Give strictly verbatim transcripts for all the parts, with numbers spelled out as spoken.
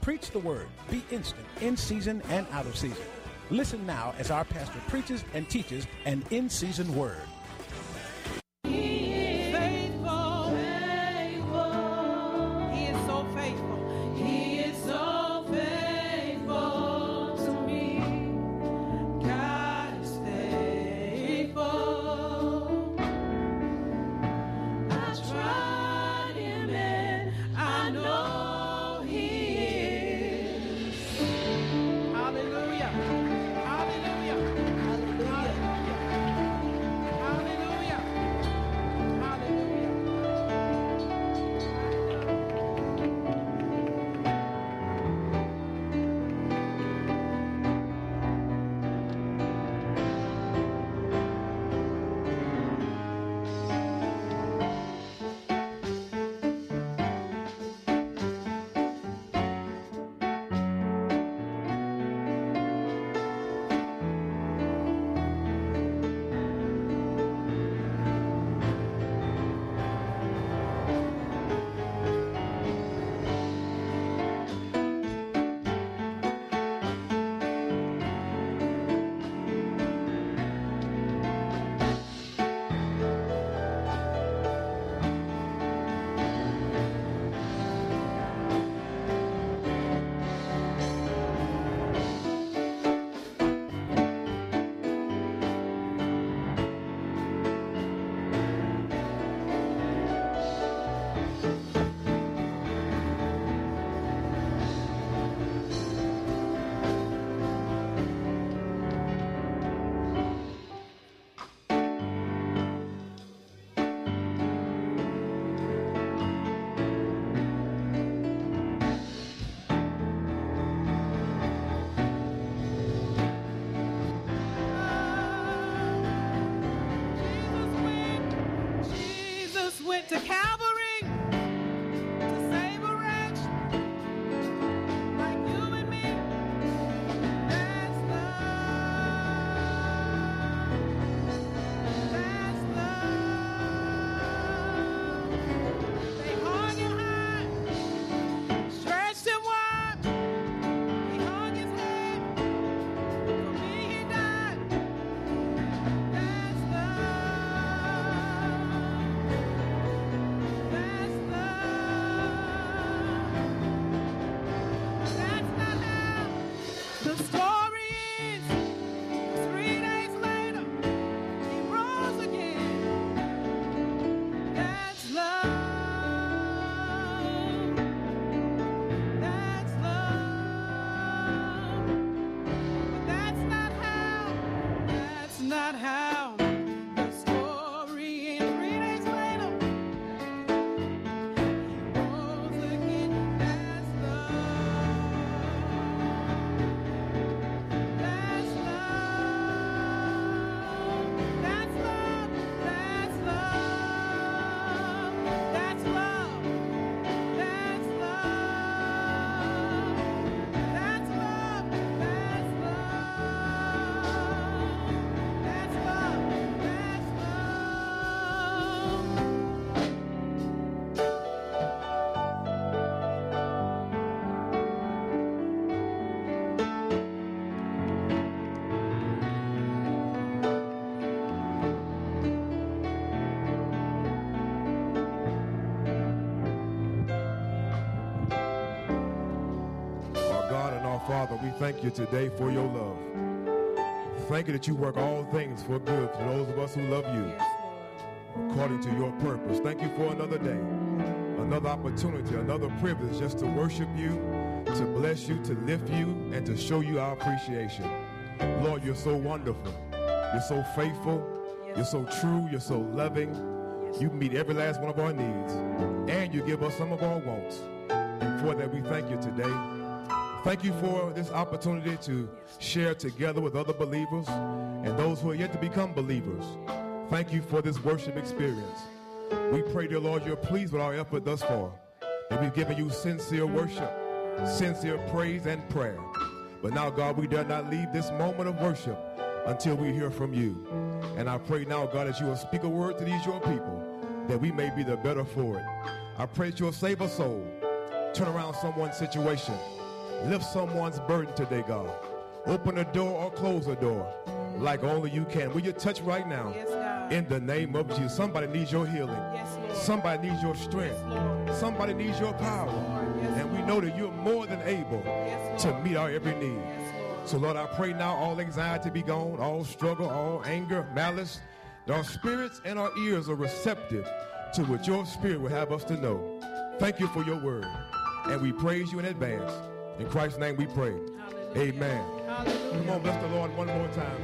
Preach the word. Be instant, in season and out of season. Listen now as our pastor preaches and teaches an in-season word. To Calvary to save a wretch like you and me. That's love. That's love. They hung him high, stretched him wide. He hung his head. For me he died. That's love. That's not how the story ends. Three days later, he rose again. That's love. That's love. But that's not how. That's not how the story ends. Three days later. Father, we thank you today for your love. Thank you that you work all things for good for those of us who love you according to your purpose. Thank you for another day, another opportunity, another privilege just to worship you, to bless you, to lift you, and to show you our appreciation. Lord, you're so wonderful. You're so faithful. You're so true. You're so loving. You meet every last one of our needs, and you give us some of our wants. And for that, we thank you today. Thank you for this opportunity to share together with other believers and those who are yet to become believers. Thank you for this worship experience. We pray, dear Lord, you're pleased with our effort thus far, that we've given you sincere worship, sincere praise and prayer. But now, God, we dare not leave this moment of worship until we hear from you. And I pray now, God, that you will speak a word to these your people, that we may be the better for it. I pray that you'll save a soul, turn around someone's situation, Lift someone's burden today, God. Open a door or close a door like only you can. Will you touch right now? Yes, God. In the name of Jesus. Somebody needs your healing. Yes, Lord. Somebody needs your strength. Yes, Lord. Somebody needs your power. Lord. Yes, And we know that you're more than able Yes, to Lord. meet our every need. Yes, Lord. So, Lord, I pray now all anxiety be gone, all struggle, all anger, malice. That our spirits and our ears are receptive to what your spirit will have us to know. Thank you for your word. And we praise you in advance. In Christ's name we pray. Hallelujah. Amen. Hallelujah. Come on, bless the Lord one more time.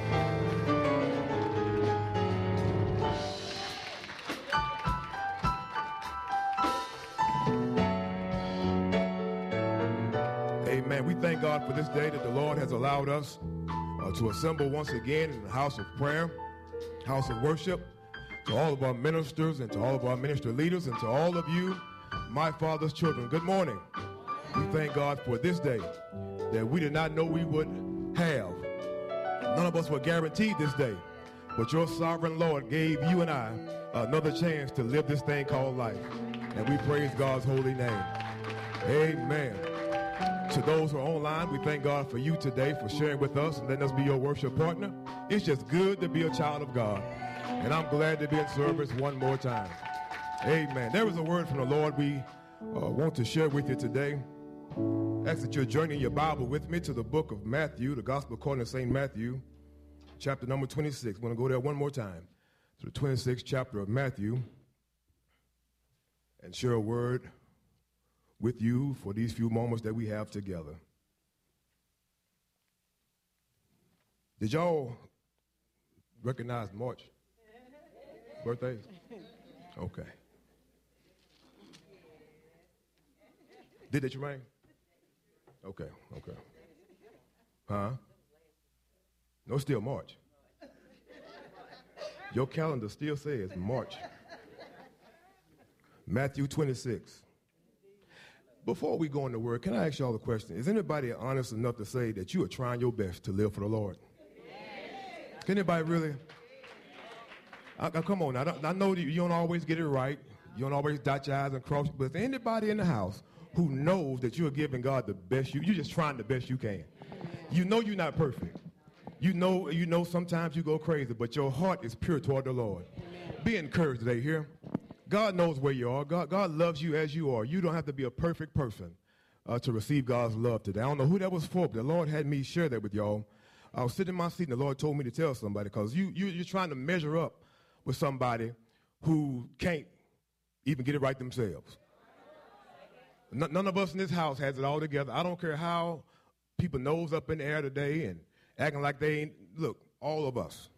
Amen. We thank God for this day that the Lord has allowed us uh, to assemble once again in the house of prayer, house of worship. To all of our ministers and to all of our minister leaders and to all of you, my Father's children, good morning. We thank God for this day that we did not know we would have. None of us were guaranteed this day, but your sovereign Lord gave you and I another chance to live this thing called life. And we praise God's holy name. Amen. To those who are online, we thank God for you today for sharing with us and letting us be your worship partner. It's just good to be a child of God. And I'm glad to be in service one more time. Amen. There is a word from the Lord we uh, want to share with you today. Ask that you're journeying your Bible with me to the book of Matthew, the Gospel according to Saint Matthew, chapter number twenty-six. We're going to go there one more time. To the twenty-sixth chapter of Matthew and share a word with you for these few moments that we have together. Did y'all recognize March? Birthdays? Okay. Did it, Jermaine? Okay, okay. Huh? No, it's still March. Your calendar still says March. Matthew twenty-six. Before we go into word, can I ask y'all a question? Is anybody honest enough to say that you are trying your best to live for the Lord? Yes. Can anybody really? I, I, come on, now, I know you don't always get it right. You don't always dot your I's and cross, but is there anybody in the house who knows that you're giving God the best you, you're just trying the best you can? You know you're not perfect. You know, you know sometimes you go crazy, but your heart is pure toward the Lord. Amen. Be encouraged today here. God knows where you are. God, God loves you as you are. You don't have to be a perfect person uh, to receive God's love today. I don't know who that was for, but the Lord had me share that with y'all. I was sitting in my seat, and the Lord told me to tell somebody, because you, you, you're trying to measure up with somebody who can't even get it right themselves. N- none of us in this house has it all together. I don't care how people nose up in the air today and acting like they ain't. Look, all of us.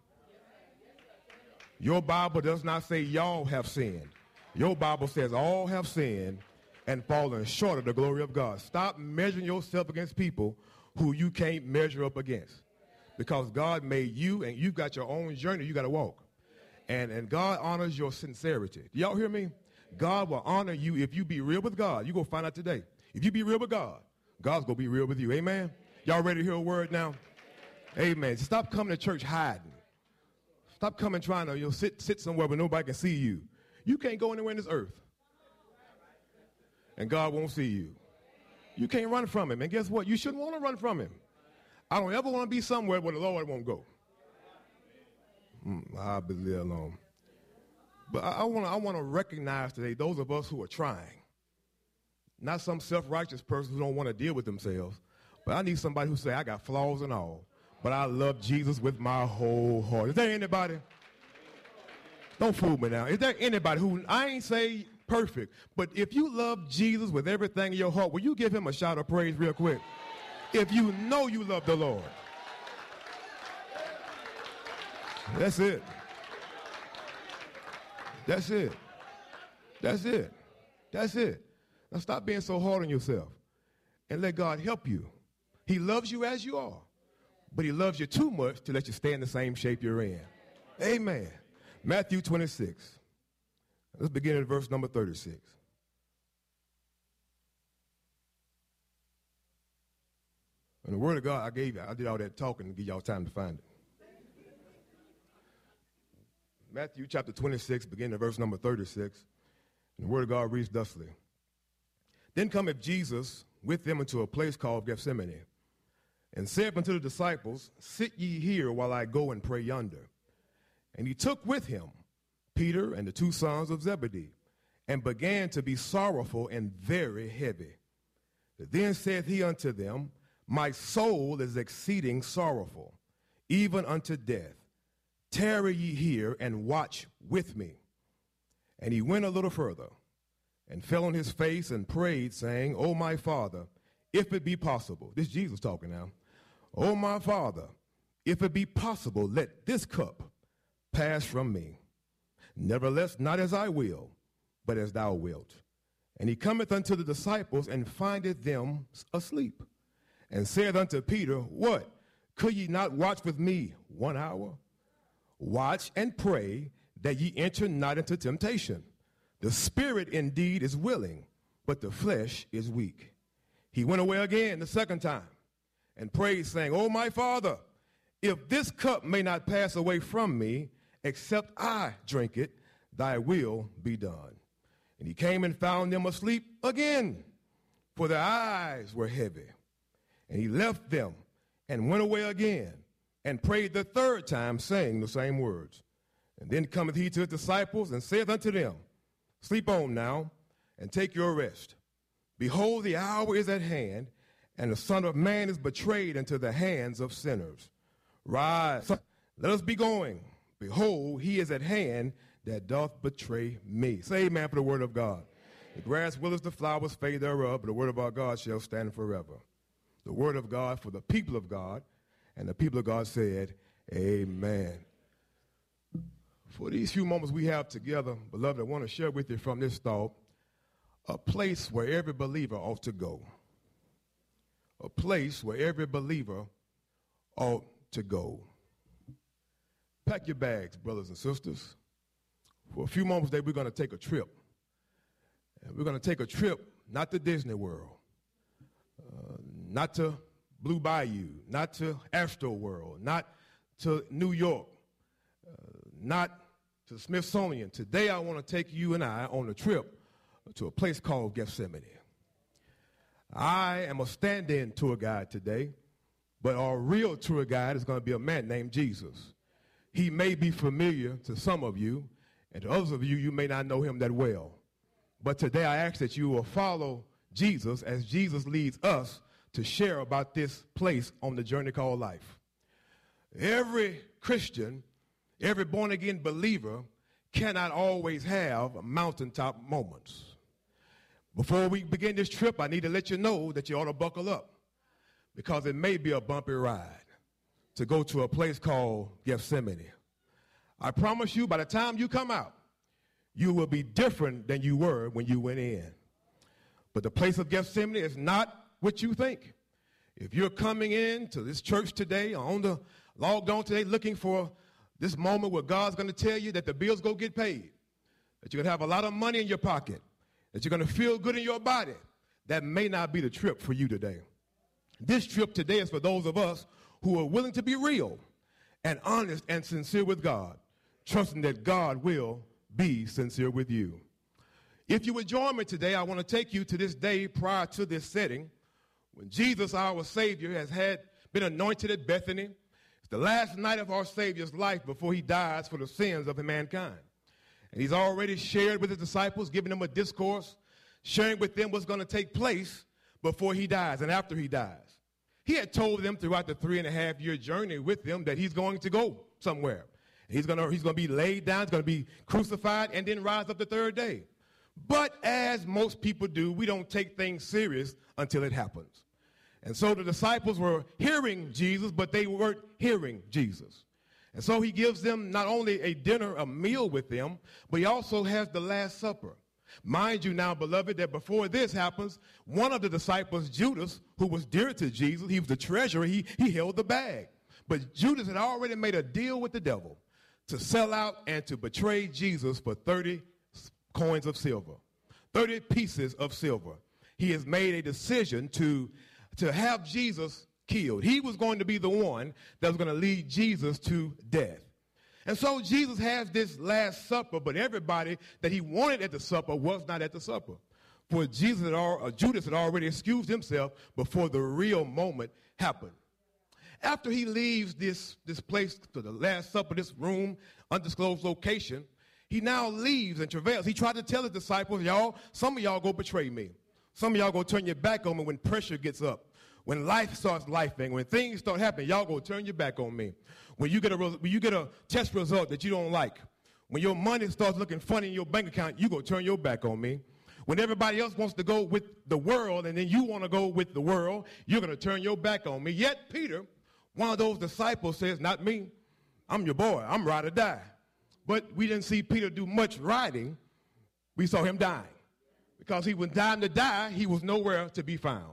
Your Bible does not say y'all have sinned. Your Bible says all have sinned and fallen short of the glory of God. Stop measuring yourself against people who you can't measure up against, because God made you and you've got your own journey you got to walk. And, and God honors your sincerity. Do y'all hear me? God will honor you if you be real with God. You're going to find out today. If you be real with God, God's going to be real with you. Amen? Y'all ready to hear a word now? Amen. Stop coming to church hiding. Stop coming trying to you know, sit, sit somewhere where nobody can see you. You can't go anywhere in this earth. And God won't see you. You can't run from him. And guess what? You shouldn't want to run from him. I don't ever want to be somewhere where the Lord won't go. Mm, I'll be there alone. But I, I want to I want to recognize today those of us who are trying. Not some self-righteous person who don't want to deal with themselves. But I need somebody who say, I got flaws and all, but I love Jesus with my whole heart. Is there anybody? Don't fool me now. Is there anybody who, I ain't say perfect, but if you love Jesus with everything in your heart, will you give him a shout of praise real quick? If you know you love the Lord. That's it. That's it. That's it. That's it. Now stop being so hard on yourself and let God help you. He loves you as you are, but he loves you too much to let you stay in the same shape you're in. Amen. Matthew twenty-six. Let's begin at verse number thirty-six. And the word of God I gave you, I did all that talking to give y'all time to find it. Matthew chapter twenty-six, beginning at verse number thirty-six. And the word of God reads thusly. Then cometh Jesus with them into a place called Gethsemane, and said unto the disciples, Sit ye here while I go and pray yonder. And he took with him Peter and the two sons of Zebedee, and began to be sorrowful and very heavy. Then said he unto them, My soul is exceeding sorrowful, even unto death. Tarry ye here and watch with me. And he went a little further, and fell on his face and prayed, saying, O my Father, if it be possible. This is Jesus talking now. O my Father, if it be possible, let this cup pass from me. Nevertheless, not as I will, but as thou wilt. And he cometh unto the disciples, and findeth them asleep, and saith unto Peter, What? Could ye not watch with me one hour? Watch and pray that ye enter not into temptation. The spirit indeed is willing, but the flesh is weak. He went away again the second time, and prayed, saying, O my Father, if this cup may not pass away from me, except I drink it, thy will be done. And he came and found them asleep again, for their eyes were heavy. And he left them and went away again, and prayed the third time, saying the same words. And then cometh he to his disciples, and saith unto them, Sleep on now, and take your rest. Behold, the hour is at hand, and the Son of Man is betrayed into the hands of sinners. Rise, let us be going. Behold, he is at hand that doth betray me. Say amen for the word of God. The grass withers, the flowers fade thereof, but the word of our God shall stand forever. The word of God for the people of God, and the people of God said, amen. For these few moments we have together, beloved, I want to share with you from this thought a place where every believer ought to go. A place where every believer ought to go. Pack your bags, brothers and sisters. For a few moments today, we're going to take a trip. And we're going to take a trip, not to Disney World, uh, not to Blue Bayou, not to Astro World, not to New York, uh, not to the Smithsonian. Today, I want to take you and I on a trip to a place called Gethsemane. I am a stand-in tour guide today, but our real tour guide is going to be a man named Jesus. He may be familiar to some of you, and to others of you, you may not know him that well. But today I ask that you will follow Jesus as Jesus leads us to share about this place on the journey called life. Every Christian, every born-again believer cannot always have mountaintop moments. Before we begin this trip, I need to let you know that you ought to buckle up, because it may be a bumpy ride to go to a place called Gethsemane. I promise you, by the time you come out, you will be different than you were when you went in. But the place of Gethsemane is not what you think. If you're coming in to this church today, or on the logged on today, looking for this moment where God's going to tell you that the bills go get paid, that you're going to have a lot of money in your pocket, that you're going to feel good in your body, that may not be the trip for you today. This trip today is for those of us who are willing to be real and honest and sincere with God, trusting that God will be sincere with you. If you would join me today, I want to take you to this day prior to this setting when Jesus, our Savior, has had been anointed at Bethany. It's the last night of our Savior's life before he dies for the sins of mankind. And he's already shared with his disciples, giving them a discourse, sharing with them what's going to take place before he dies and after he dies. He had told them throughout the three and a half year journey with them that he's going to go somewhere. He's going to, he's going to be laid down, he's going to be crucified, and then rise up the third day. But as most people do, we don't take things serious until it happens. And so the disciples were hearing Jesus, but they weren't hearing Jesus. And so he gives them not only a dinner, a meal with them, but he also has the Last Supper. Mind you now, beloved, that before this happens, one of the disciples, Judas, who was dear to Jesus, he was the treasurer, he, he held the bag. But Judas had already made a deal with the devil to sell out and to betray Jesus for thirty coins of silver, thirty pieces of silver. He has made a decision to, to have Jesus killed. He was going to be the one that was going to lead Jesus to death. And so Jesus has this Last Supper, but everybody that he wanted at the supper was not at the supper. For Jesus had al- uh, Judas had already excused himself before the real moment happened. After he leaves this, this place to the Last Supper, this room, undisclosed location, he now leaves and travails. He tried to tell his disciples, y'all, some of y'all go betray me. Some of y'all go turn your back on me when pressure gets up. When life starts lifing, when things start happening, y'all go turn your back on me. When you get a when you get a test result that you don't like, when your money starts looking funny in your bank account, you go turn your back on me. When everybody else wants to go with the world and then you want to go with the world, you're going to turn your back on me. Yet Peter, one of those disciples, says, not me. I'm your boy. I'm ride or die. But we didn't see Peter do much riding. We saw him dying. Because he was dying to die, he was nowhere to be found.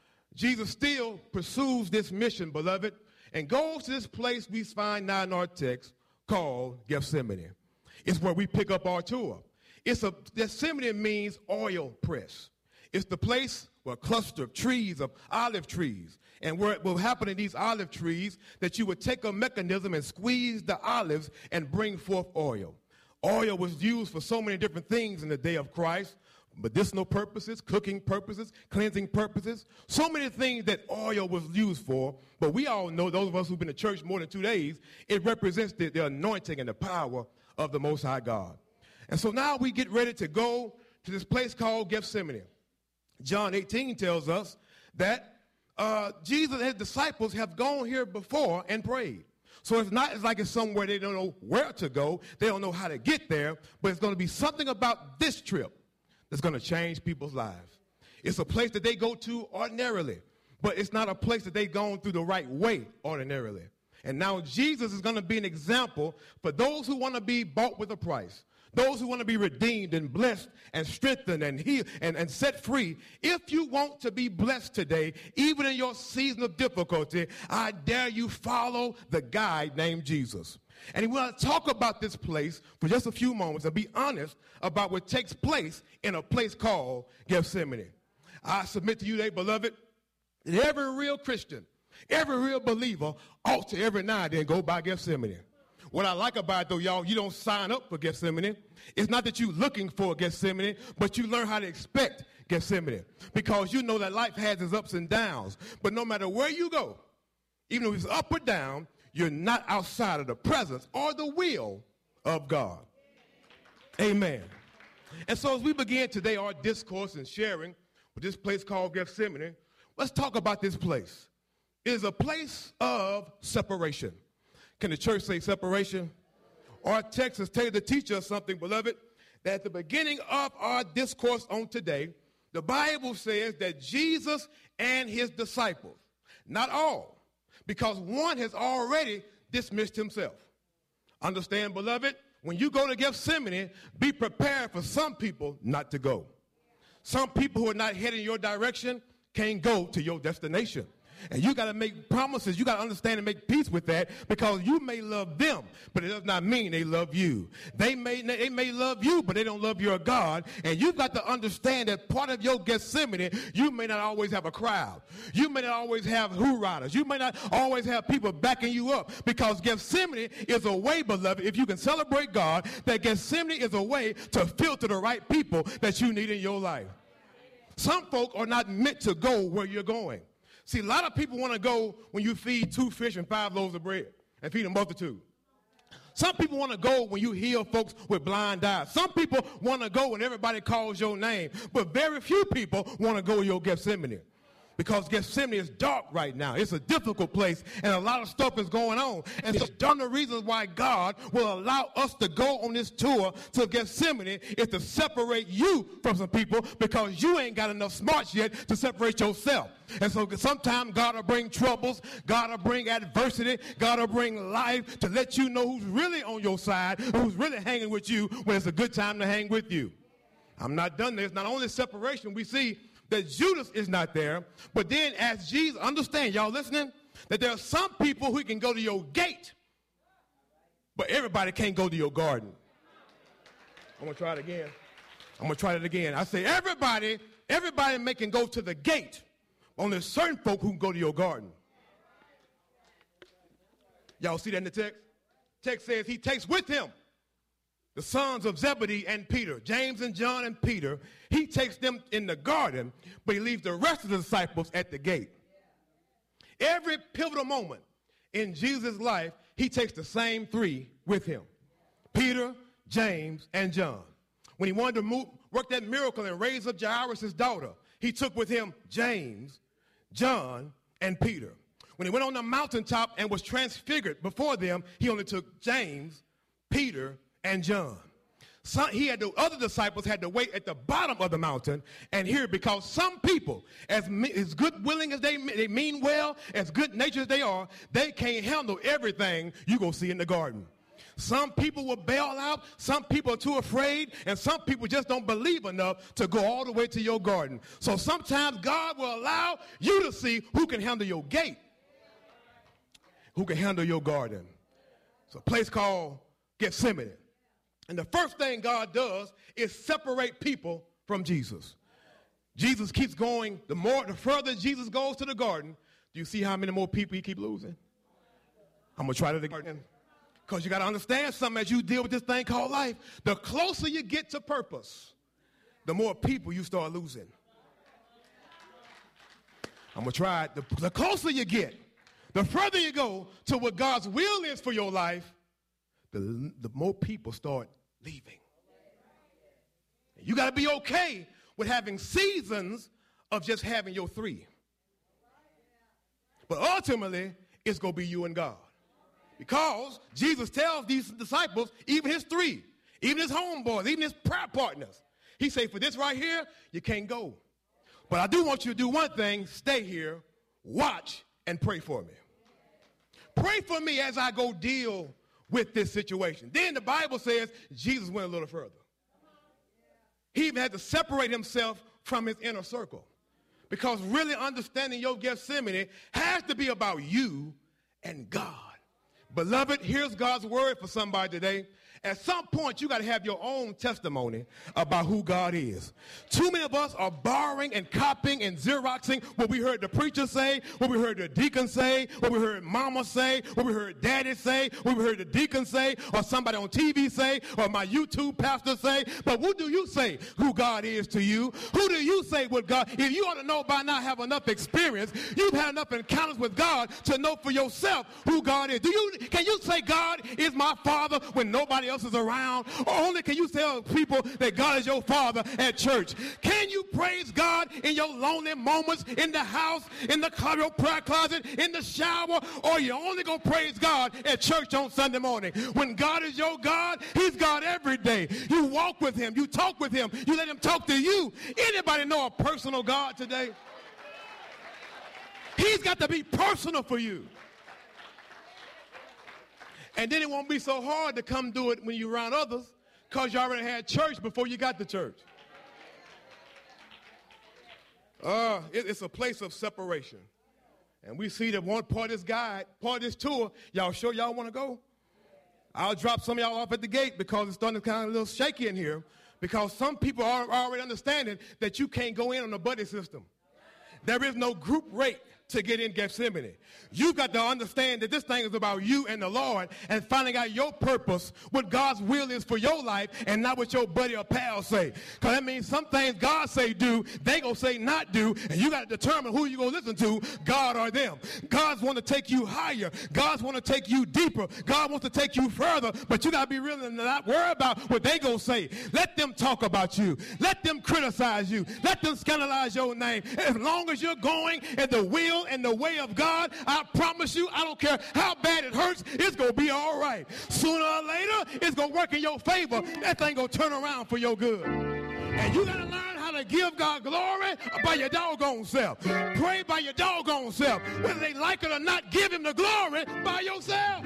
Jesus still pursues this mission, beloved, and goes to this place we find now in our text called Gethsemane. It's where we pick up our tour. It's a, Gethsemane means oil press. It's the place where a cluster of trees, of olive trees, and where it will happen in these olive trees that you would take a mechanism and squeeze the olives and bring forth oil. Oil was used for so many different things in the day of Christ. Medicinal purposes, cooking purposes, cleansing purposes, so many things that oil was used for. But we all know, those of us who've been to church more than two days, it represents the, the anointing and the power of the Most High God. And so now we get ready to go to this place called Gethsemane. John eighteen tells us that uh, Jesus and his disciples have gone here before and prayed. So it's not it's like it's somewhere they don't know where to go. They don't know how to get there. But it's going to be something about this trip that's going to change people's lives. It's a place that they go to ordinarily, but it's not a place that they've gone through the right way ordinarily. And now Jesus is going to be an example for those who want to be bought with a price, those who want to be redeemed and blessed and strengthened and healed and, and set free. If you want to be blessed today, even in your season of difficulty, I dare you follow the guide named Jesus. And we want to talk about this place for just a few moments and be honest about what takes place in a place called Gethsemane. I submit to you today, beloved, that every real Christian, every real believer ought to every now and then go by Gethsemane. What I like about it, though, y'all, you don't sign up for Gethsemane. It's not that you're looking for Gethsemane, but you learn how to expect Gethsemane because you know that life has its ups and downs. But no matter where you go, even if it's up or down, you're not outside of the presence or the will of God. Amen. And so as we begin today our discourse and sharing with this place called Gethsemane, let's talk about this place. It is a place of separation. Can the church say separation? Our text is tailored to teach us something, beloved, that at the beginning of our discourse on today, the Bible says that Jesus and his disciples, not all, because one has already dismissed himself. Understand, beloved, when you go to Gethsemane, be prepared for some people not to go. Some people who are not heading your direction can't go to your destination. And you got to make promises. You got to understand and make peace with that because you may love them, but it does not mean they love you. They may, they may love you, but they don't love your God. And you've got to understand that part of your Gethsemane, you may not always have a crowd. You may not always have hooriers. You may not always have people backing you up because Gethsemane is a way, beloved, if you can celebrate God, that Gethsemane is a way to filter the right people that you need in your life. Some folk are not meant to go where you're going. See, a lot of people want to go when you feed two fish and five loaves of bread and feed a multitude. Some people want to go when you heal folks with blind eyes. Some people want to go when everybody calls your name. But very few people want to go to your Gethsemane because Gethsemane is dark right now. It's a difficult place, and a lot of stuff is going on. And so one of the reasons why God will allow us to go on this tour to Gethsemane is to separate you from some people because you ain't got enough smarts yet to separate yourself. And so sometimes God will bring troubles, God will bring adversity, God will bring life to let you know who's really on your side, who's really hanging with you when it's a good time to hang with you. I'm not done there. It's not only separation. We see that Judas is not there, but then as Jesus, understand, y'all listening, that there are some people who can go to your gate, but everybody can't go to your garden. I'm going to try it again. I'm going to try it again. I say everybody, everybody may can go to the gate. Only certain folk who can go to your garden. Y'all see that in the text? Text says he takes with him the sons of Zebedee and Peter, James and John and Peter, he takes them in the garden, but he leaves the rest of the disciples at the gate. Every pivotal moment in Jesus' life, he takes the same three with him, Peter, James, and John. When he wanted to move, work that miracle and raise up Jairus' daughter, he took with him James, John, and Peter. When he went on the mountaintop and was transfigured before them, he only took James, Peter, and John. Some, he had the other disciples had to wait at the bottom of the mountain and hear, because some people, as, as good willing as they, they mean well, as good natured as they are, they can't handle everything you go see in the garden. Some people will bail out, some people are too afraid, and some people just don't believe enough to go all the way to your garden. So sometimes God will allow you to see who can handle your gate, who can handle your garden. It's a place called Gethsemane. And the first thing God does is separate people from Jesus. Jesus keeps going. The more, the further Jesus goes to the garden, do you see how many more people he keep losing? I'm going to try that again. Because you got to understand something as you deal with this thing called life. The closer you get to purpose, the more people you start losing. I'm going to try it. The, the closer you get, the further you go to what God's will is for your life, the, the more people start leaving. You got to be okay with having seasons of just having your three. But ultimately, it's going to be you and God. Because Jesus tells these disciples, even his three, even his homeboys, even his prayer partners, he says, for this right here, you can't go. But I do want you to do one thing. Stay here, watch, and pray for me. Pray for me as I go deal with this situation. Then the Bible says Jesus went a little further. He even had to separate himself from his inner circle. Because really understanding your Gethsemane has to be about you and God. Beloved, here's God's word for somebody today. At some point, you got to have your own testimony about who God is. Too many of us are borrowing and copying and Xeroxing what we heard the preacher say, what we heard the deacon say, what we heard mama say, what we heard daddy say, what we heard the deacon say, or somebody on T V say, or my YouTube pastor say. But what do you say who God is to you? Who do you say what God? If you ought to know by now, have enough experience, you've had enough encounters with God to know for yourself who God is. Do you? Can you say God is my Father when nobody else is around? Or only can you tell people that God is your Father at church? Can you praise God in your lonely moments, in the house, in the your prayer closet, in the shower? Or you only gonna praise God at church on Sunday morning? When God is your God, he's God every day. You walk with him, you talk with him, you let him talk to you. Anybody know a personal God today? He's got to be personal for you. And then it won't be so hard to come do it when you're around others, because you already had church before you got to church. Uh, it, it's a place of separation. And we see that one part of this guide, part of this tour, y'all sure y'all want to go? I'll drop some of y'all off at the gate because it's starting to kind of a little shaky in here, because some people are already understanding that you can't go in on a buddy system. There is no group rate to get in Gethsemane. You've got to understand that this thing is about you and the Lord and finding out your purpose, what God's will is for your life, and not what your buddy or pal say. Because that means some things God say do, they going to say not do, and you got to determine who you going to listen to, God or them. God's want to take you higher. God's want to take you deeper. God wants to take you further, but you got to be real and not worry about what they going to say. Let them talk about you. Let them criticize you. Let them scandalize your name. As long as you're going in the will and the way of God, I promise you, I don't care how bad it hurts, it's going to be all right. Sooner or later, it's going to work in your favor. That thing going to turn around for your good. And you got to learn how to give God glory by your doggone self. Pray by your doggone self. Whether they like it or not, give him the glory by yourself.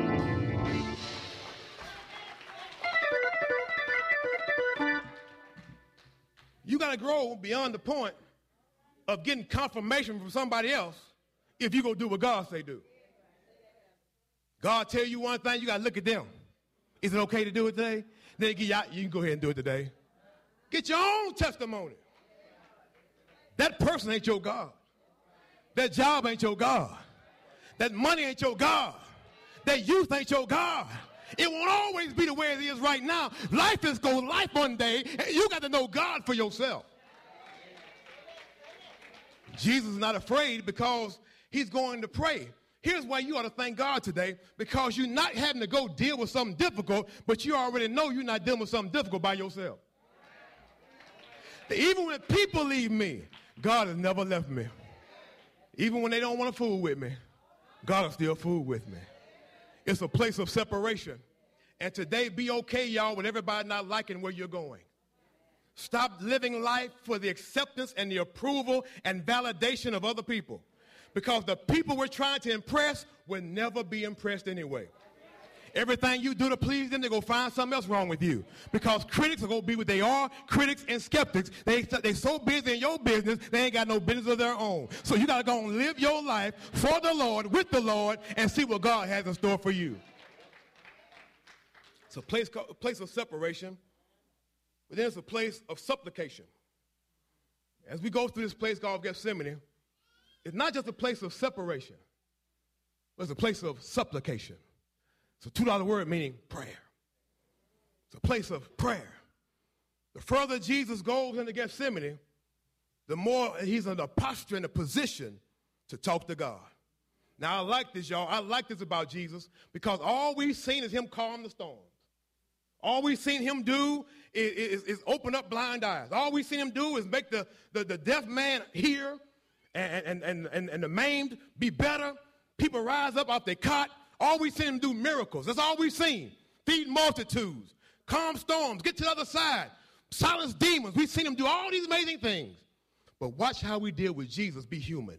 You got to grow beyond the point of getting confirmation from somebody else if you go do what God say do. God tell you one thing, you got to look at them. Is it okay to do it today? Then you can go ahead and do it today. Get your own testimony. That person ain't your God. That job ain't your God. That money ain't your God. That youth ain't your God. It won't always be the way it is right now. Life is go life one day, and you got to know God for yourself. Jesus is not afraid because he's going to pray. Here's why you ought to thank God today, because you're not having to go deal with something difficult, but you already know you're not dealing with something difficult by yourself. Even when people leave me, God has never left me. Even when they don't want to fool with me, God will still fool with me. It's a place of separation. And today, be okay, y'all, with everybody not liking where you're going. Stop living life for the acceptance and the approval and validation of other people. Because the people we're trying to impress will never be impressed anyway. Everything you do to please them, they're going to find something else wrong with you. Because critics are going to be what they are. Critics and skeptics, they, they're so busy in your business, they ain't got no business of their own. So you got to go and live your life for the Lord, with the Lord, and see what God has in store for you. It's a place, a place of separation, but then it's a place of supplication. As we go through this place called Gethsemane, it's not just a place of separation, but it's a place of supplication. It's a two-dollar word meaning prayer. It's a place of prayer. The further Jesus goes into Gethsemane, the more he's in a posture and a position to talk to God. Now, I like this, y'all. I like this about Jesus because all we've seen is him calm the storms. All we've seen him do is, is, is open up blind eyes. All we've seen him do is make the, the, the deaf man hear and, and, and, and, and the maimed be better. People rise up off their cot. All we've seen him do miracles. That's all we've seen. Feed multitudes, calm storms, get to the other side, silence demons. We've seen him do all these amazing things. But watch how we deal with Jesus, be human.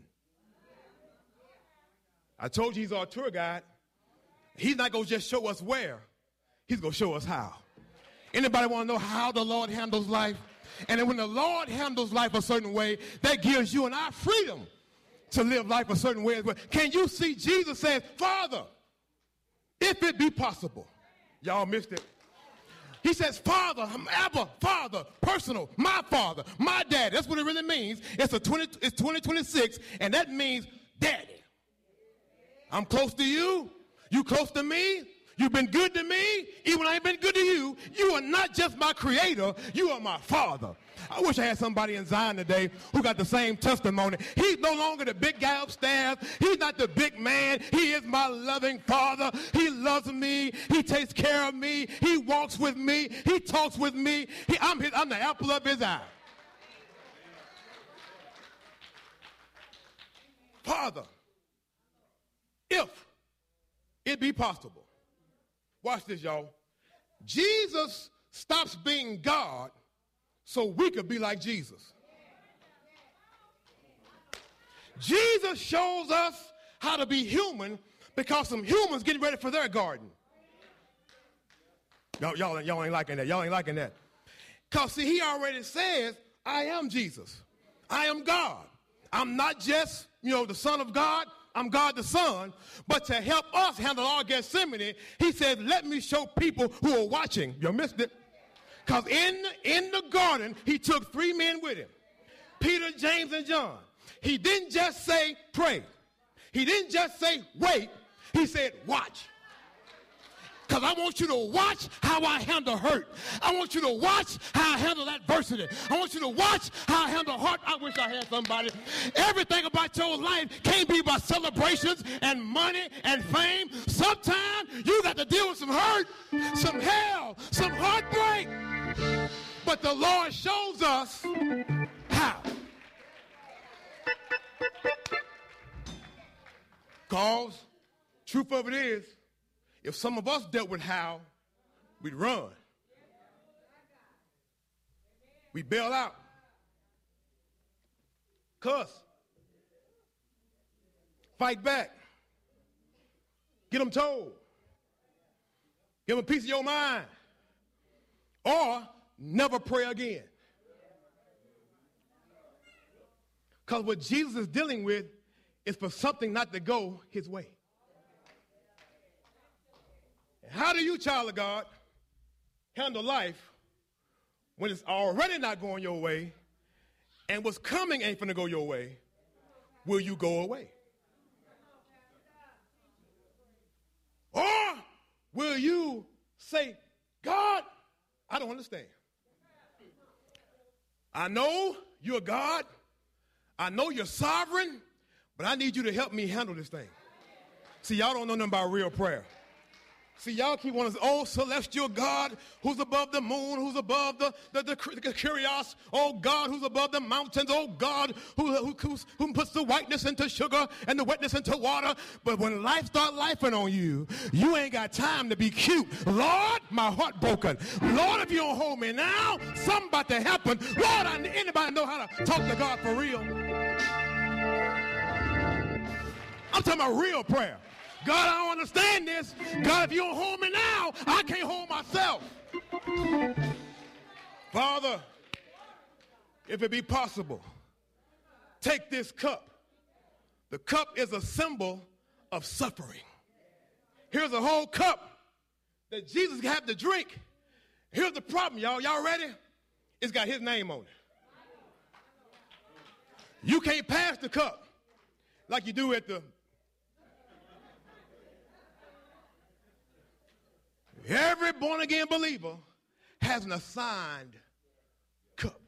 I told you he's our tour guide. He's not going to just show us where. He's going to show us how. Anybody want to know how the Lord handles life? And then when the Lord handles life a certain way, that gives you and I freedom to live life a certain way as well. Can you see Jesus says, Father, if it be possible. Y'all missed it. He says, Father, I'm Abba, Father, personal, my Father, my Daddy. That's what it really means. It's a twenty, it's twenty twenty-six, and that means Daddy. I'm close to you. You close to me. You've been good to me. Even when I ain't been good to you, you are not just my creator. You are my Father. I wish I had somebody in Zion today who got the same testimony. He's no longer the big guy upstairs. He's not the big man. He is my loving Father. He loves me. He takes care of me. He walks with me. He talks with me. He, I'm, his, I'm the apple of his eye. Father, if it be possible. Watch this, y'all. Jesus stops being God so we could be like Jesus. Jesus shows us how to be human because some humans getting ready for their garden. Y'all, y'all, y'all ain't liking that. Y'all ain't liking that. Because, see, he already says, I am Jesus. I am God. I'm not just, you know, the Son of God. I'm God the Son. But to help us handle our Gethsemane, he said, let me show people who are watching. You missed it. Because in, in the garden, he took three men with him, Peter, James, and John. He didn't just say pray. He didn't just say wait. He said watch. Because I want you to watch how I handle hurt. I want you to watch how I handle adversity. I want you to watch how I handle heart. I wish I had somebody. Everything about your life can't be about celebrations and money and fame. Sometimes you got to deal with some hurt, some hell, some heartbreak. But the Lord shows us how. Because truth of it is, if some of us dealt with how, we'd run. We'd bail out. Cuss. Fight back. Get them told. Give them a piece of your mind. Or never pray again. Because what Jesus is dealing with is for something not to go his way. How do you, child of God, handle life when it's already not going your way and what's coming ain't finna go your way? Will you go away? Or will you say, God, I don't understand. I know you're God. I know you're sovereign, but I need you to help me handle this thing. See, y'all don't know nothing about real prayer. See, y'all keep wanting to say, oh, celestial God, who's above the moon, who's above the, the, the, the curios, oh, God, who's above the mountains, oh, God, who, who, who puts the whiteness into sugar and the wetness into water. But when life start lifing on you, you ain't got time to be cute. Lord, my heart broken. Lord, if you don't hold me now, something about to happen. Lord, I, anybody know how to talk to God for real? I'm talking about real prayer. God, I don't understand this. God, if you don't hold me now, I can't hold myself. Father, if it be possible, take this cup. The cup is a symbol of suffering. Here's a whole cup that Jesus had to drink. Here's the problem, y'all. Y'all ready? It's got his name on it. You can't pass the cup like you do at the Every born-again believer has an assigned cup.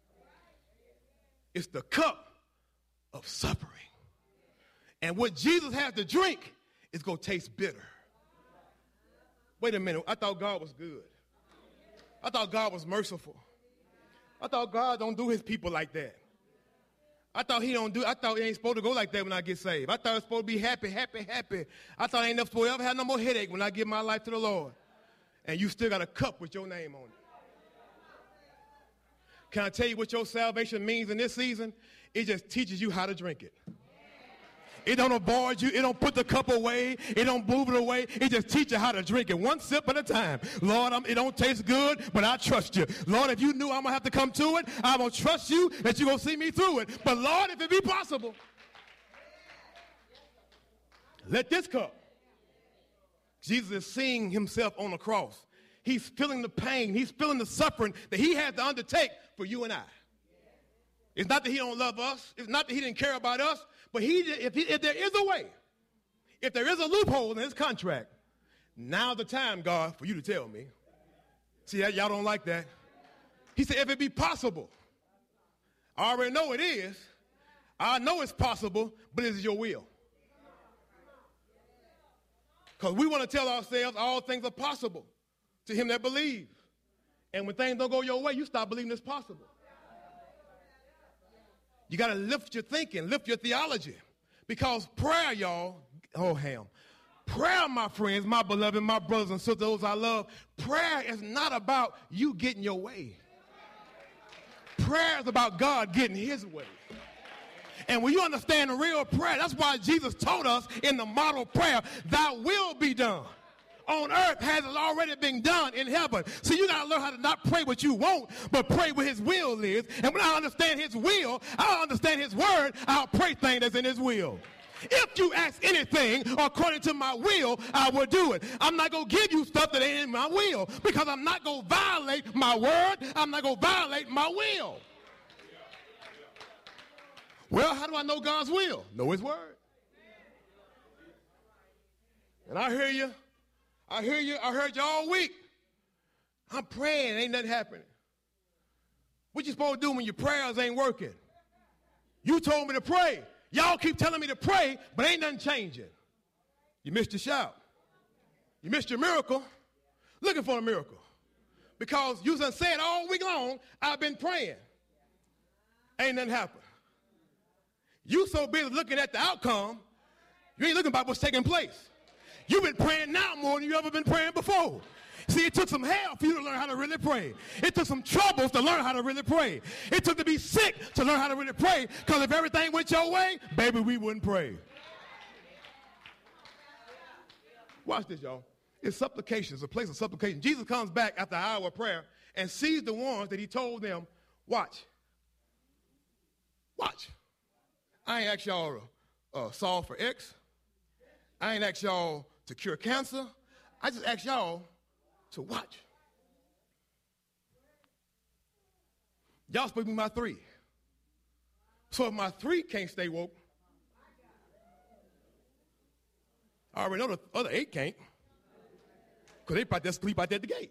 It's the cup of suffering. And what Jesus has to drink is going to taste bitter. Wait a minute. I thought God was good. I thought God was merciful. I thought God don't do his people like that. I thought he don't do, I thought he ain't supposed to go like that when I get saved. I thought it's supposed to be happy, happy, happy. I thought I ain't never supposed to ever have no more headache when I give my life to the Lord. And you still got a cup with your name on it. Can I tell you what your salvation means in this season? It just teaches you how to drink it. It don't avoid you. It don't put the cup away. It don't move it away. It just teaches you how to drink it one sip at a time. Lord, I'm, it don't taste good, but I trust you. Lord, if you knew I'm going to have to come to it, I'm going to trust you that you're going to see me through it. But Lord, if it be possible, let this cup. Jesus is seeing himself on the cross. He's feeling the pain. He's feeling the suffering that he had to undertake for you and I. It's not that he don't love us. It's not that he didn't care about us. But he, if, he, if there is a way, if there is a loophole in his contract, now's the time, God, for you to tell me. See, y'all don't like that. He said, if it be possible. I already know it is. I know it's possible, but is it your will? Because we want to tell ourselves all things are possible to him that believes. And when things don't go your way, you stop believing it's possible. You got to lift your thinking, lift your theology. Because prayer, y'all, oh, ham. Prayer, my friends, my beloved, my brothers and sisters, those I love, prayer is not about you getting your way. Prayer is about God getting his way. And when you understand the real prayer, that's why Jesus told us in the model prayer, thy will be done on earth has already been done in heaven. So you got to learn how to not pray what you want, but pray what his will is. And when I understand his will, I understand his word, I'll pray things that's in his will. If you ask anything according to my will, I will do it. I'm not going to give you stuff that ain't in my will because I'm not going to violate my word. I'm not going to violate my will. Well, how do I know God's will? Know his word. And I hear you. I hear you. I heard you all week. I'm praying. Ain't nothing happening. What you supposed to do when your prayers ain't working? You told me to pray. Y'all keep telling me to pray, but ain't nothing changing. You missed your shout. You missed your miracle. Looking for a miracle. Because you done said all week long, I've been praying. Ain't nothing happened. You so busy looking at the outcome, you ain't looking about what's taking place. You've been praying now more than you ever been praying before. See, it took some hell for you to learn how to really pray. It took some troubles to learn how to really pray. It took to be sick to learn how to really pray, because if everything went your way, baby, we wouldn't pray. Watch this, y'all. It's supplication. It's a place of supplication. Jesus comes back after an hour of prayer and sees the ones that he told them, watch. Watch. I ain't asked y'all to uh, solve for X. I ain't asked y'all to cure cancer. I just asked y'all to watch. Y'all supposed to be my three. So if my three can't stay woke, I already know the other eight can't. Because they probably just sleep out there at the gate.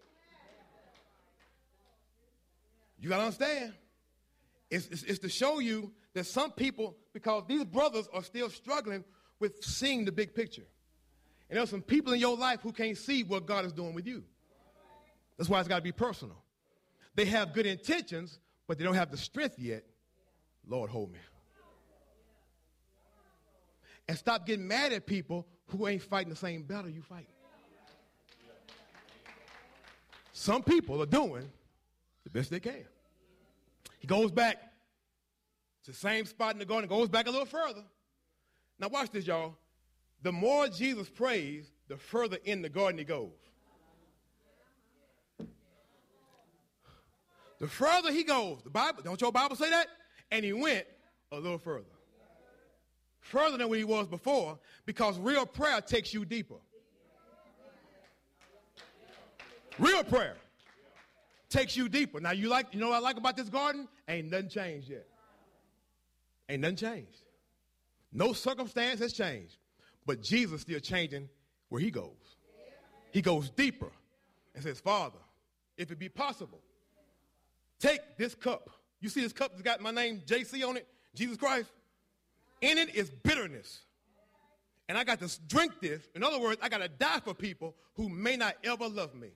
You got to understand. It's, it's, it's to show you that some people, because these brothers are still struggling with seeing the big picture. And there's some people in your life who can't see what God is doing with you. That's why it's got to be personal. They have good intentions, but they don't have the strength yet. Lord, hold me. And stop getting mad at people who ain't fighting the same battle you fight. Some people are doing the best they can. He goes back to the same spot in the garden, goes back a little further. Now watch this, y'all. The more Jesus prays, the further in the garden he goes. The further he goes, the Bible, don't your Bible say that? And he went a little further. Further than where he was before, because real prayer takes you deeper. Real prayer takes you deeper. Now, you like, you know what I like about this garden? Ain't nothing changed yet. Ain't nothing changed. No circumstance has changed. But Jesus still changing where he goes. He goes deeper and says, Father, if it be possible, take this cup. You see this cup that's got my name, J C, on it, Jesus Christ? In it is bitterness. And I got to drink this. In other words, I got to die for people who may not ever love me.